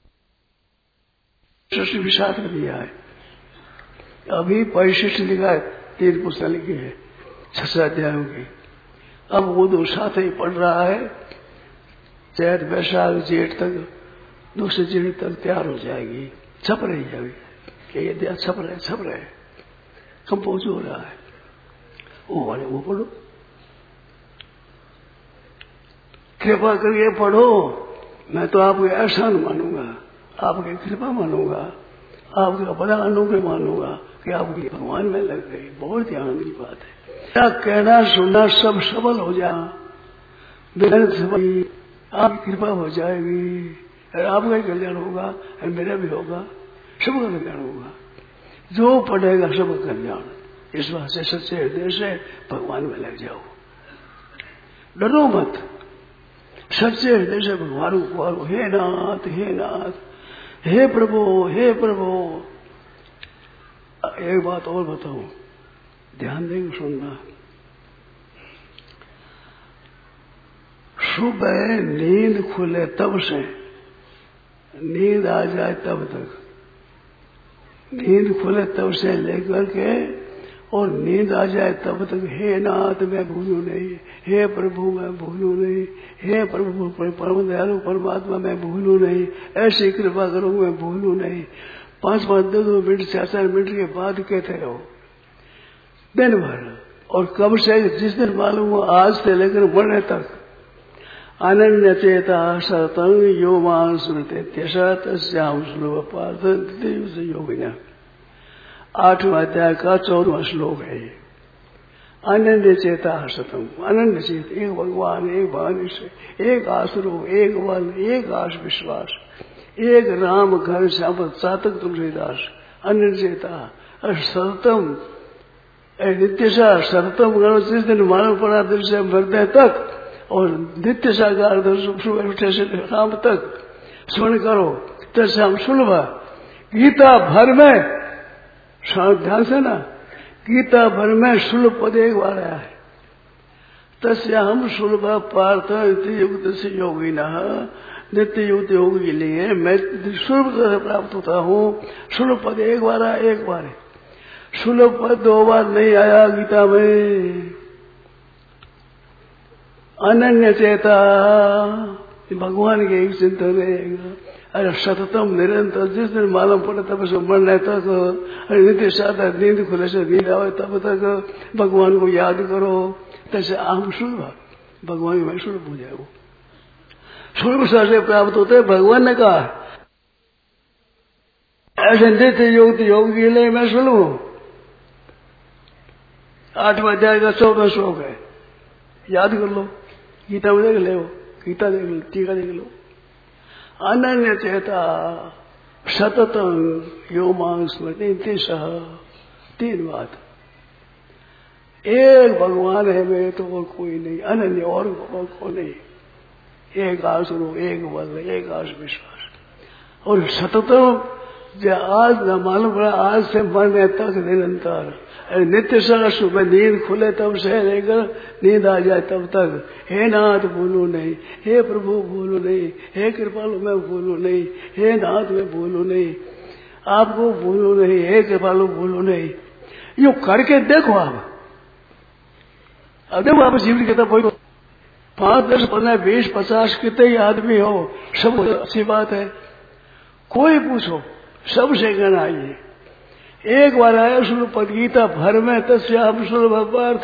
सृष्टि विशाख में दिया है। अभी परिशिष्ट लिखा है, तीन पुस्तक लिखी है छह अध्यायों की। अब वो दो साथ ही पढ़ रहा है, चैत वैशाख जेठ तक, दूसरे जेठ तक तैयार हो जाएगी। छप रही है अभी, ये अध्याय छप रहे छप रहे कंपोज हो रहा है। वो वाले वो पढ़ो, कृपा करके पढ़ो। मैं तो आपको एहसान मानूंगा, आपकी कृपा मानूंगा, आपका बड़ा अनुग्रह मानूंगा कि आपकी भगवान में लग गई। बहुत ही आनंद की बात है। क्या कहना सुनना सब सबल हो जाए, आपकी कृपा हो जाएगी, और आपका ही कल्याण होगा, और मेरा भी होगा, सबका कल्याण होगा। जो पढ़ेगा सबका कल्याण। इस बात से सच्चे हृदय से भगवान में लग जाओ, डरो मत। सच्चे हृदय से भगवान को पुकारो, हे नाथ हे नाथ, हे प्रभु हे प्रभु। एक बात और बताऊं, ध्यान देंगे सुनना। सुबह नींद खुले तब से नींद आ जाए तब तक, नींद खुले तब से लेकर के और नींद आ जाए तब तक, हे नाथ मैं भूलूं नहीं, हे प्रभु मैं भूलूं नहीं, हे प्रभु परम दयालु परमात्मा मैं भूलूं नहीं, ऐसी कृपा करो मैं भूलूं नहीं। पांच पांच दो दो मिनट चार चार मिनट के बाद कहते रहो दिन भर। और कब से, जिस दिन मालूम हो आज से लेकर मरने तक, अनन्य चेता सतंग यो मान स्मृति त्यसा तस्याम श्लोक पार्थ योगिना। आठवां अध्याय का चौदहवां श्लोक है। अनन्य चेता सतम, अनन्य चेत, एक भगवान एक भवानी से, एक आसरो एक बल एक आश विश्वास, एक राम घर श्याम चातक तुलसीदास। अनन्य चेता सततम नित्य सा सततम करो, जिस दिन मालूम पड़ा दिल से मरने तक, और नित्य साकार सुबह उठे से शाम तक स्मरण करो। तस्याम सुलभ, गीता भर में, ध्यान से ना, गीता भर में सुलभ पद एक बार आया है। तस्याम सुलभ पार्थ नित्य युक्त से योगी न, नित्य युक्त योगी के लिए मैं सुलभ प्राप्त होता हूँ। सुलभ पद एक बार आया, एक बार है। सुलभ पद दो बार नहीं आया गीता में। अनन्य चेता, भगवान के एक चिंतन रहेगा। अरे सततम निरंतर, जिस दिन मालूम पड़े तब से मरने तक, अरे नित्य साधा नींद खुले से नींद आवे तब तक भगवान को याद करो। तैसे आम सुलभ, भगवान में सुलभ हो जाए। वो सुलभ से प्राप्त होते हैं, भगवान ने कहा। ऐसे नित्य योग योग के लिए मैं सुलभ हूं। आठवां अध्याय का चौदह श्लोक है, याद कर लो, गीता में देख ले, गीता देख लो, टीका देख लो। अनन्य चेता सततम यो मां स्मृति सह, तीन बात। एक भगवान है मेरे तो और कोई नहीं, अनन्य और, और कोई नहीं। एक आसरो एक बल एक आस विश्वास। और सततम, जो आज न मालूम पड़ा आज से मरने तक निरंतर, नित्य सा सुबह नींद खुले तब से लेकर नींद आ जाए तब तक हे नाथ भूलू नहीं, हे प्रभु भूलू नहीं, हे कृपालु मैं भूलू नहीं, हे नाथ मैं भूलू नहीं, आपको भूलू नहीं, हे कृपालु भूलू नहीं। यो करके देखो आप। अब देखो आप जीवन कहता कोई पांच दस पंद्रह बीस पचास कितने ही आदमी हो, सब अच्छी बात है। कोई पूछो सबसे कहना आइए। एक बार आया सुन पद गीता भर में तस्याम सुलभ पार्थ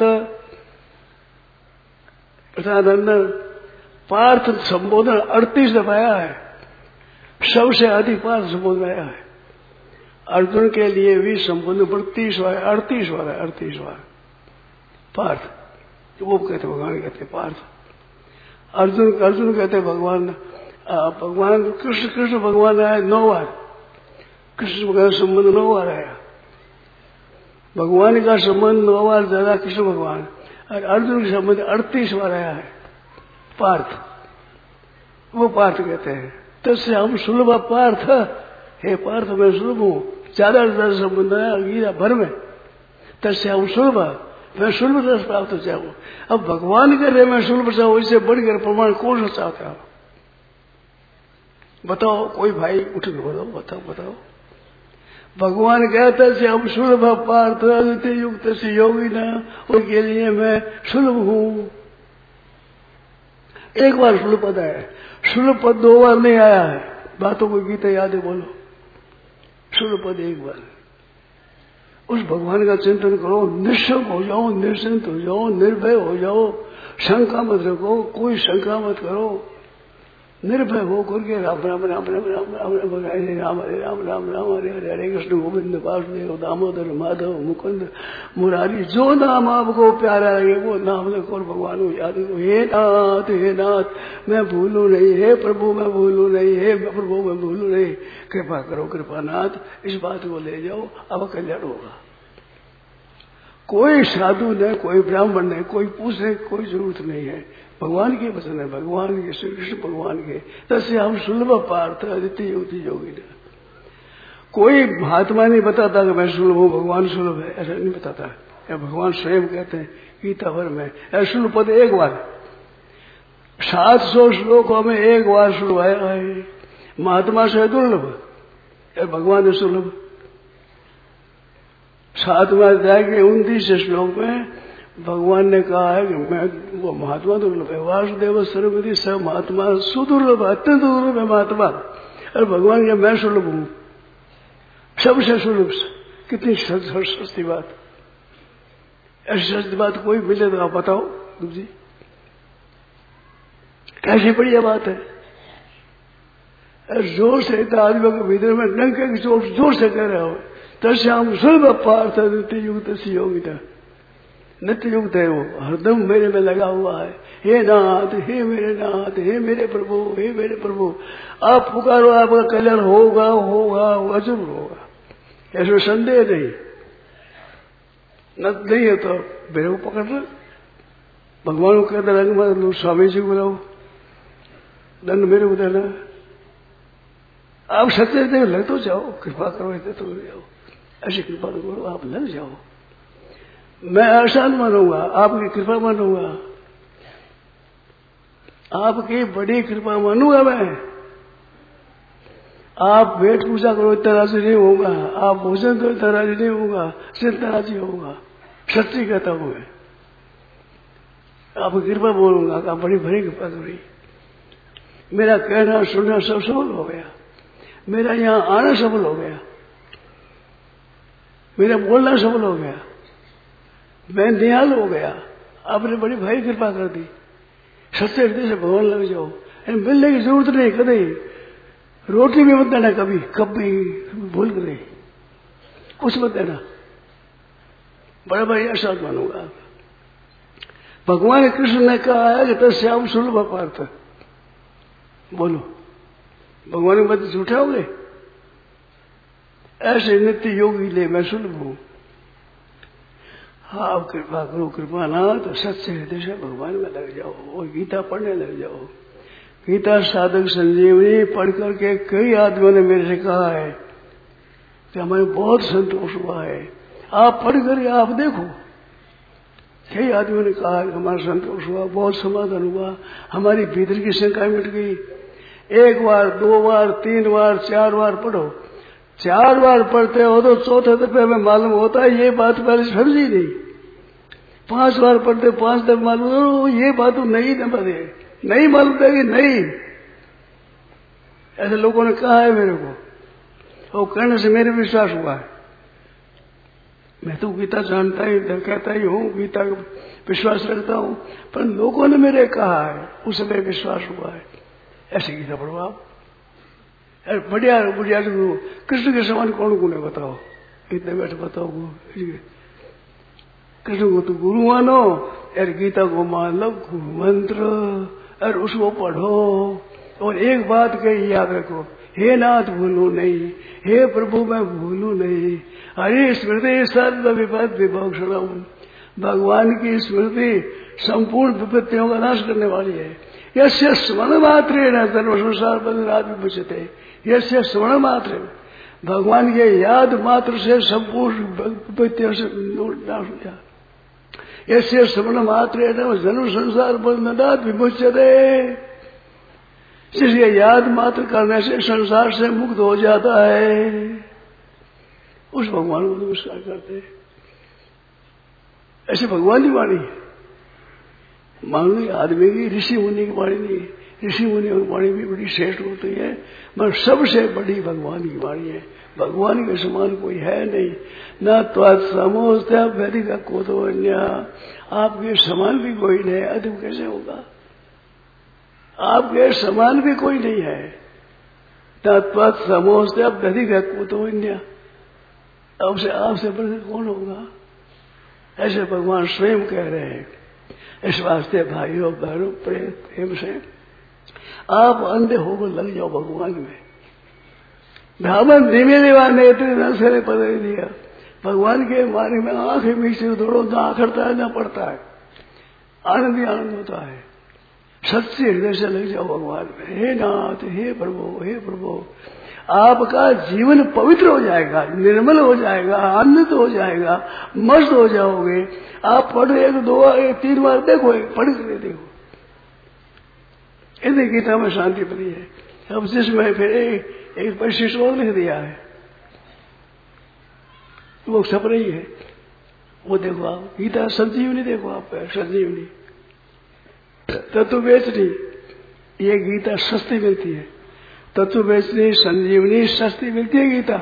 प्रसादन पार्थ संबोधन अड़तीस दफा आया है, सबसे अधिक पार्थ संबोधन आया है। अर्जुन के लिए भी संबोधन बत्तीस बार अड़तीस बार है, अड़तीस बार पार्थ। वो कहते भगवान कहते पार्थ। अर्जुन अर्जुन कहते भगवान भगवान कृष्ण कृष्ण भगवान आया नौ बार, कृष्ण भगवान संबंध नौ बार आया। भगवान का संबंध नौ बार ज्यादा कृष्ण भगवान, और अर्जुन का संबंध अड़तीस बार आया है पार्थ। वो पार्थ कहते हैं तस्य हम सुलभ पार्थ, हे पार्थ मैं सुलभ हूं। ज्यादा ज्यादा संबंध आया गीता भर में तस्य हम सुलभ, मैं सुलभ रस प्राप्त चाहूं। अब भगवान कर रहे मैं सुलभ चाहूं, इससे बढ़कर प्रमाण कौन सा चाहता हो? बताओ कोई भाई उठ के बताओ बताओ बताओ। भगवान कहता है हम सुलभ पार्थ युक्त से योगी न, उनके लिए मैं सुलभ हूं। एक बार सुलभ पद आया, सुलभ पद दो बार नहीं आया है। बातों को गीता याद है बोलो, सुलभ पद एक बार। उस भगवान का चिंतन करो, निश्चल हो जाओ, निश्चिंत हो जाओ, निर्भय हो जाओ, शंका मत रखो, कोई शंका मत करो, निर्भय हो करके राम राम राम राम राम राम राम हरे राम हरे राम राम राम हरे हरे हरे कृष्ण गोविंद वासुदेव दामोदर माधव मुकुंद मुरारी, जो नाम आपको प्यारा लगे वो नाम लेकर और भगवान को याद करो। हे नाथ हे नाथ मैं भूलू नहीं, हे प्रभु मैं भूलू नहीं, हे प्रभु मैं भूलू नहीं, कृपा करो कृपा नाथ। इस बात को ले जाओ, अब कल्याण होगा। कोई साधु नहीं, कोई ब्राह्मण नहीं, कोई पूछने की कोई जरूरत नहीं है। भगवान के वचन है, भगवान के श्री कृष्ण भगवान के तस्य हम सुलभ पार्थ अदिति योगी योगी। कोई महात्मा नहीं बताता कि मैं सुलभ हूं, भगवान सुलभ है, ऐसा नहीं बताता है। भगवान स्वयं कहते हैं गीता भर में सुलभ पद एक बार, सात सौ श्लोकों में एक बार सुलभ आया है। महात्मा से दुर्लभ, भगवान सुलभ। सातवां अध्याय के उनतीस श्लोक में भगवान ने कहा है कि मैं वो महात्मा दुर्लभ है। वासुदेव सर्वविधि स महात्मा सुदुर्लभ, अत्यंत दुर्लभ है महात्मा। और भगवान के मैं सुलभ हूं, सबसे सुलभ। कितनी सस्ती बात, ऐसी सस्ती बात कोई मिले तो आप बताओ जी, कैसी बढ़िया बात है। जोर से आदमियों के भीतर में डंके की चोट जोर से कह रहे हो तस्याम सुलभ पार्थ नित्य युक्त सी योगिता। नित्य युक्त है वो, हरदम मेरे में लगा हुआ है। हे नाथ हे मेरे नाथ, हे मेरे प्रभु, हे मेरे प्रभु। आप पुकारो, आपका कल्याण होगा होगा होगा जरूर होगा, ऐसा संदेह नहीं। न नहीं है तो मेरे को पकड़ लो, भगवान को कहते रंग मत लो, स्वामी जी को बुलाओ, दंड मेरे को देना। आप सत्य देव लग तो जाओ, कृपा करो इतने तो जाओ, ऐसी कृपा करो आप लग जाओ। मैं आसान मानूंगा, आपकी कृपा मानूंगा, आपकी बड़ी कृपा मानूंगा मैं। आप वेट पूजा करो इतना राजी नहीं होगा, आप भोजन करो इतना राजी नहीं होगा, इतना राजी होगा। सच्ची कहता हूं मैं, आपकी कृपा बोलूंगा, आप बड़ी भरी कृपा करी। मेरा कहना सुनना सब सफल हो गया, मेरा यहां आना सफल हो गया, मेरा बोलना सफल हो गया, मैं निहाल हो गया। आपने बड़ी भारी कृपा कर दी। सच्चे हृदय से भगवान लग जाओ, मिलने की जरूरत नहीं। कभी रोटी भी मत देना, कभी कभी भूल कर नहीं, कुछ मत देना। बड़ा भाई ऐसा मानूंगा। भगवान कृष्ण ने कहा है कि तस्याम सुलभ पार्थ। बोलो भगवान के मत झूठे होंगे। ऐसे नित्य योगी ले मैं सुलभ हूं। हाँ आप कृपा करो कृपा ना तो सच्चे हृदय से भगवान में लग जाओ और गीता पढ़ने लग जाओ। गीता साधक संजीवनी पढ़ करके कई आदमियों ने मेरे से कहा है कि हमें बहुत संतोष हुआ है, आप पढ़ कर आप देखो, कई आदमियों ने कहा हमारा संतोष हुआ, बहुत समाधान हुआ, हमारी भीतर की शंका मिट गई। एक बार, दो बार, तीन बार, चार बार पढ़ो। चार बार पढ़ते हो तो चौथे दफे में मालूम होता है ये बात पहले समझी नहीं। पांच बार पढ़ते, पांच दफे मालूम हो ये बात तो नहीं न बने, नहीं मालूम था कि नहीं। ऐसे लोगों ने कहा है मेरे को, और कहने से मेरे विश्वास हुआ है। मैं तो गीता जानता ही कहता ही हूँ, गीता का विश्वास रखता हूँ, पर लोगों ने मेरे कहा है उसमें विश्वास हुआ है। ऐसे गीता पढ़ो आप, बढ़िया बढ़िया कृष्ण के समान कौन गुण है बताओ, इतने बैठे बताओ। कृष्ण को तो गुरु मानो, यार गीता को मान लो गुरु मंत्र, और उसको पढ़ो। और एक बात कही याद रखो, हे नाथ भूलू नहीं, हे प्रभु मैं भूलू नहीं। हरे स्मृति सर्व विपद विभूषणम, भगवान की स्मृति संपूर्ण विपत्तियों का नाश करने वाली है। यस्य स्मरण मात्रेण सर्व संसार बंधनात् विमुच्यते, यस्य स्मरण मात्र, भगवान के याद मात्र से संपूर्ण विपत्तियों से नाश हो जाए। यस्य स्मरण मात्रेण सर्व संसार बंधनात् विमुच्यते, जिसके याद मात्र करने से संसार से मुक्त हो जाता है, उस भगवान को नमस्कार करते हैं। ऐसे भगवान की वाणी है, मानवीय आदमी की, ऋषि मुनि की वाणी नहीं है। ऋषि मुनि की वाणी भी बड़ी श्रेष्ठ होती है, मगर सबसे बड़ी भगवान की वाणी है। भगवान के समान कोई है नहीं, न त्वत्समोस्त्य व्यधिक कोतो अन्य, आपके समान भी कोई नहीं, अधिक कैसे होगा? आपके समान भी कोई नहीं है। न त्वत्समोस्त्य व्यधिक कोतो अन्य, आपसे आपसे बढ़कर कौन होगा? ऐसे भगवान स्वयं कह रहे हैं। इस वास्ते भाइयों बहनों प्रेम से आप अंधे होकर लग जाओ भगवान में। ब्राह्मण धीमे देवा नेत्र न सरे पदे दिया, भगवान के बारे में आंखें मीचे दौड़ो, ना आखड़ता है ना पड़ता है, आनंद ही आनंद होता है। सच्चे हृदय से लग जाओ भगवान में। हे नाथ, हे प्रभु, हे प्रभु, आपका जीवन पवित्र हो जाएगा, निर्मल हो जाएगा, आनंदित हो जाएगा, मस्त हो जाओगे। आप पढ़ो एक दो एक तीन बार देखो, एक पढ़ कर देखो, इतनी गीता में शांति पड़ी है। अब जिसमें फिर एक, एक परिशिष्ट और लिख दिया है, वो छप रही है, वो देखो आप। गीता संजीवनी देखो आप, संजीवनी तत्व बेचनी, ये गीता सस्ती मिलती है। तत्व बेचनी, संजीवनी सस्ती मिलती है गीता,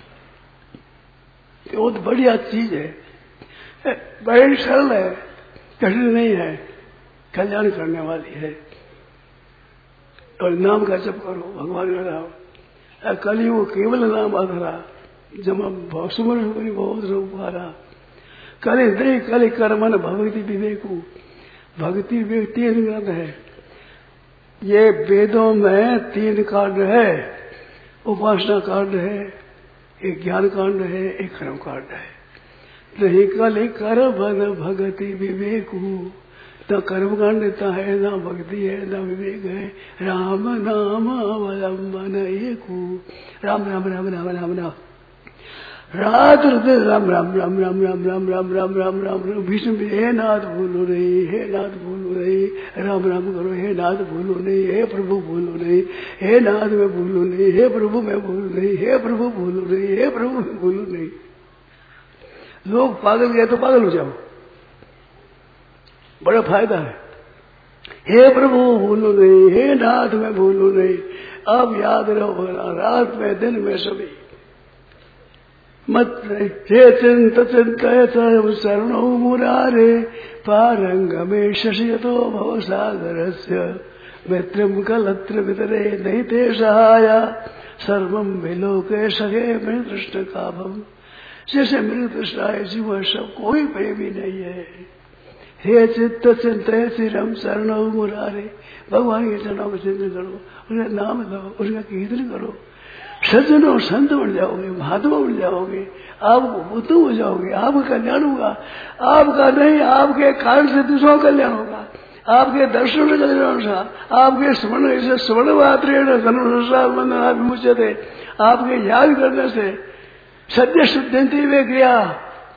बहुत बढ़िया चीज है, बड़ी सरल है, कठिन नहीं है, कल्याण करने वाली है। और नाम का जप करो, भगवान का नाम। कली वो केवल नाम आधारा, जब सुमर बहुत रूपारा, कली दे कली कर्मन भक्ति विवेकु, भक्ति विवेक तीन ग्रंथ है। ये वेदों में तीन कांड है, उपासना कांड है, एक ज्ञान कांड है, एक कर्म कांड है। नहीं कल कर्म भक्ति विवेकु, न कर्म कांड देता है, ना भक्ति है, ना विवेक है। राम नाम अवलंबन एकु, राम राम राम राम राम राम रात राम राम राम राम राम राम राम राम राम राम भीष्म भी, हे नाथ भूलो नहीं, हे नाथ भूलो नहीं, राम राम करो, हे नाथ भूलो नहीं, हे प्रभु भूलो नहीं, हे नाथ मैं भूलो नहीं, हे प्रभु मैं भूलो नहीं, हे प्रभु भूलो नहीं, हे प्रभु मैं भूलो नहीं। लोग पागल गए तो पागल हो जाओ, बड़ा फायदा है। हे प्रभु भूलो नहीं, हे नाथ मैं भूलो नहीं, आप याद रहो रात में दिन में सभी। मत हे चिंत चिंतय शरणो मुरारे, पारंगमे शशियतो भव सागरस्य, मित्रम कलत्र वितरे नहीं ते सहाया, सर्वम विलोके सगे मेरे कृष्ण काभम। जैसे मेरे कृष्ण जीवन सब कोई प्रेमी नहीं है। हे चित्त चिंतय चिरम शरणो मुरारे, भगवान के चरणों का चिंतन करो, उनका नाम लो, उसका कीर्तन करो, सज्जनों संत बन जाओगे, महात्मा बन जाओगे, आपको बुद्ध हो जाओगे, आपका कल्याण होगा। आपका नहीं, आपके कारण से दूसरों का कल्याण होगा, आपके दर्शन से कल्याण होगा, आपके स्मरण से स्मरण मात्र संसार बंधनात् विमुच्यते, आपके याद करने से सद्य शुद्धि वे क्रिया,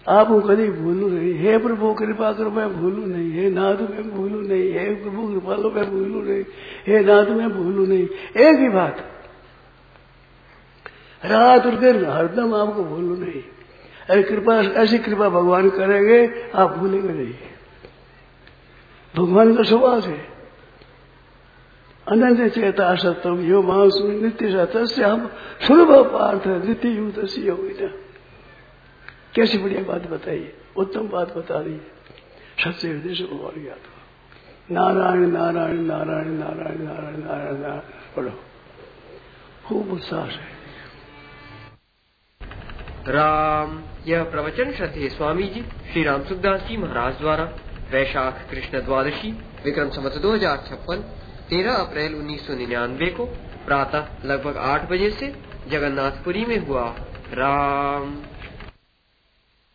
आप कभी भूलू नहीं। हे प्रभु कृपा करो मैं भूलू नहीं, हे नाथ मैं भूलू नहीं, हे प्रभु कृपा लो मैं भूलू नहीं, हे नाथ मैं भूलू नहीं। एक ही बात, रात और दिन हरदम आपको भूलू नहीं। अरे कृपा, ऐसी कृपा भगवान करेंगे आप भूलेंगे नहीं। भगवान का स्वभाव है अनन्य चेता सत्यम यो मांस में नित्य सत्य हम सुलभ पार्थ नित्य यूत होगी। कैसी बढ़िया बात बताइए, उत्तम बात बता रही है। सत्य हृदय से भगवान याद हो। नारायण नारायण नारायण नारायण नारायण नारायण नारायण पढ़ो, खूब उत्साह है। राम। यह प्रवचन श्रद्धेय स्वामी जी श्री राम सुखदास जी महाराज द्वारा वैशाख कृष्ण द्वादशी विक्रम संवत दो हजार छप्पन तेरह अप्रैल उन्नीस सौ निन्यानवे को प्रातः लगभग आठ बजे से जगन्नाथपुरी में हुआ। राम।